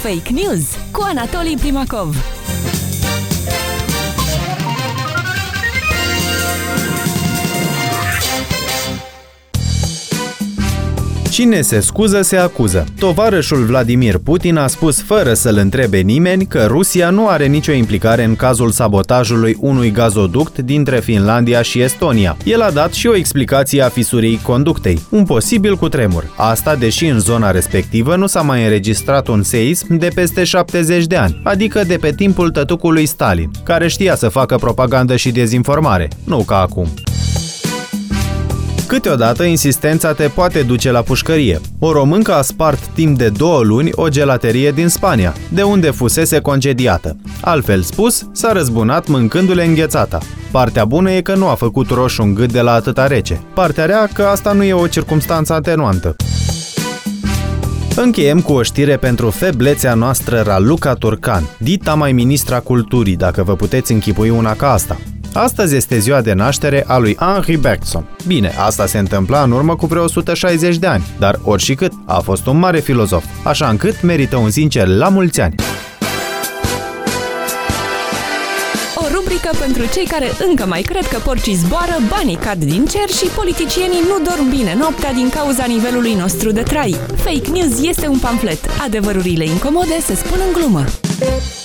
Fake News cu Anatolii Primakov. Cine se scuză, se acuză. Tovarășul Vladimir Putin a spus fără să-l întrebe nimeni că Rusia nu are nicio implicare în cazul sabotajului unui gazoduct dintre Finlandia și Estonia. El a dat și o explicație a fisurii conductei, un posibil cutremur. Asta deși în zona respectivă nu s-a mai înregistrat un seism de peste 70 de ani, adică de pe timpul tătucului Stalin, care știa să facă propagandă și dezinformare, nu ca acum. Câteodată insistența te poate duce la pușcărie. O româncă a spart timp de 2 luni o gelaterie din Spania, de unde fusese concediată. Altfel spus, s-a răzbunat mâncându-le înghețata. Partea bună e că nu a făcut roșu în gât de la atâta rece. Partea rea că asta nu e o circumstanță atenuantă. Încheiem cu o știre pentru feblețea noastră Raluca Turcan, dita mai ministra culturii, dacă vă puteți închipui una ca asta. Astăzi este ziua de naștere a lui Henri Bergson. Bine, asta se întâmpla în urmă cu vreo 160 de ani, dar oricât, a fost un mare filozof, așa încât merită un sincer la mulți ani. O rubrică pentru cei care încă mai cred că porcii zboară, banii cad din cer și politicienii nu dorm bine noaptea din cauza nivelului nostru de trai. Fake News este un pamflet. Adevărurile incomode se spun în glumă.